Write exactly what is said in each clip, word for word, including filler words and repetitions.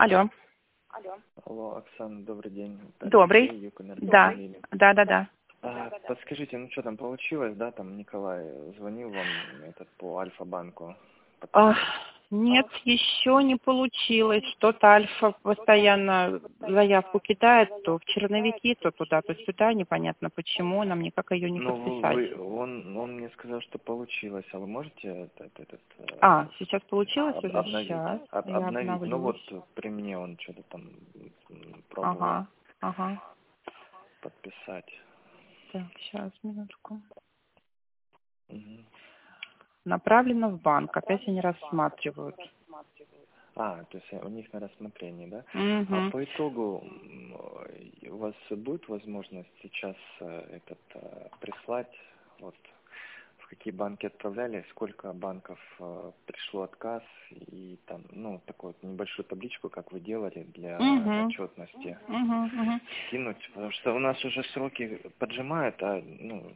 Алло. Алло, Оксана, добрый день. Это Добрый. Алексей, Юконер, Да. позвонили. Да, да, да. А, подскажите, ну что там получилось, да, там Николай звонил вам этот по Альфа-банку Ах, подписать? нет, еще не получилось. Что-то Альфа постоянно заявку кидает, то в черновики, то туда, то сюда. Непонятно почему, нам никак ее не Ну, подписать. вы, он, он мне сказал, что получилось, а вы можете этот, этот, А, э, сейчас получилось об- уже? обновить? Сейчас. Об- Я обновить. Ну вот обновлюсь. при мне он что-то там м, пробовал Ага, ага. подписать. Так, сейчас, минутку. Мгм. Направлено в банк. Опять они рассматривают. А, то есть у них на рассмотрение, да? А Угу. по итогу м, э, у вас будет возможность сейчас э, этот э, прислать, вот в какие банки отправляли, сколько банков э, пришло отказ и там, ну, такую вот небольшую табличку, как вы делали для Угу. отчетности, Угу. Угу. скинуть, потому что у нас уже сроки поджимают, а ну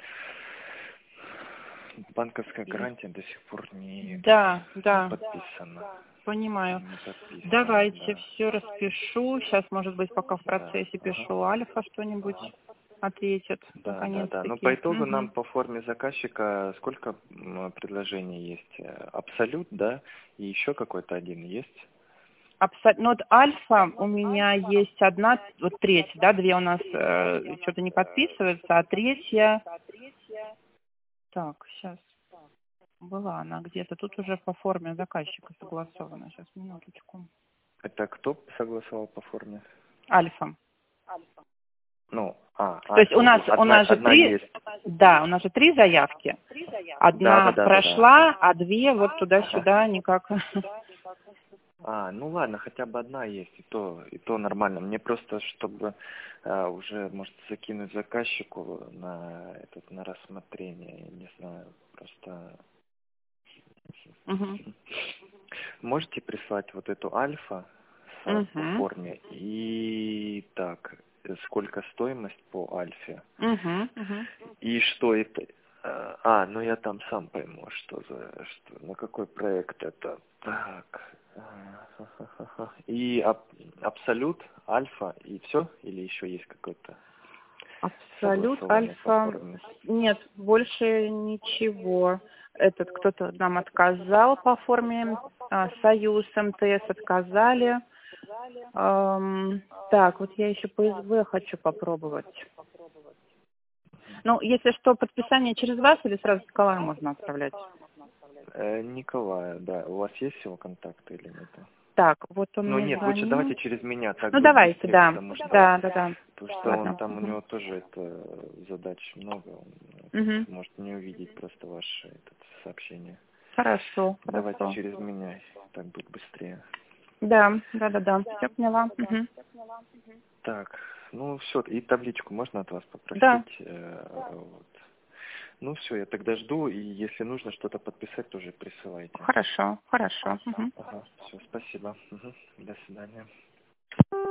банковская гарантия до сих пор не, этот, Да, не да. подписана. Понимаю. Не подписано, Давайте да. все распишу. Сейчас, может быть, пока в Да. процессе Ага. пишу, Альфа что-нибудь Ага. ответит, Да, да, да. Но по наконец-таки. итогу нам Мгм. по форме заказчика сколько м, предложений есть? Э, Абсолют, да? И еще какой-то один есть? Абсо- Ну, вот Альфа у меня есть одна, вот третья, да, две у нас э, что-то не подписываются, а третья... Так, сейчас. Была она где-то. Тут уже по форме заказчика согласована. Сейчас, минуточку. Это кто согласовал по форме? Альфа. Ну, а, То есть у Альфа. нас, у Одна, нас же одна три, есть. да, у нас же три заявки. Да, да, Одна да, да, да. прошла, а две вот Ага. туда-сюда никак. А, ну ладно, хотя бы одна есть, и то, и то нормально. Мне просто, чтобы а, уже, может, закинуть заказчику на этот, на рассмотрение, я не знаю, просто Мгм. можете прислать вот эту альфа с- по Мгм. форме и так, э, сколько стоимость по альфе Мгм. Мгм. и что это? э, А, ну я там сам пойму, что за, что, на какой проект это. Так. э, ха-ха-ха-ха. И аб- абсолют, альфа и все? Или еще есть какой-то Абсолют, согласованный по Альфа. форме? Нет, больше ничего. Этот кто-то нам отказал по форме. а, Союз, МТС отказали. Ам, так, вот я еще по СВ хочу попробовать. Ну, если что, подписание через вас или сразу Николаю можно отправлять? Э, Николая, да. У вас есть его контакты или нет? Так, вот он Ну мне нет, лучше звонил. давайте через меня, так Ну, будет давайте, быстрее, да. потому что Да, да, да. потому что он Ладно. там, у Угу. него тоже это задач много, он этот, Угу. может не увидеть просто ваше этот, сообщение. Хорошо, Давайте хорошо. через меня, так будет быстрее. Да, да, да, да. Все поняла. Угу. Так, ну все, и табличку можно от вас Да. попросить? Э, вот. Ну все, я тогда жду, и если нужно что-то подписать, тоже присылайте. Хорошо, хорошо. Угу. Ага, все, спасибо. Мгм. До свидания.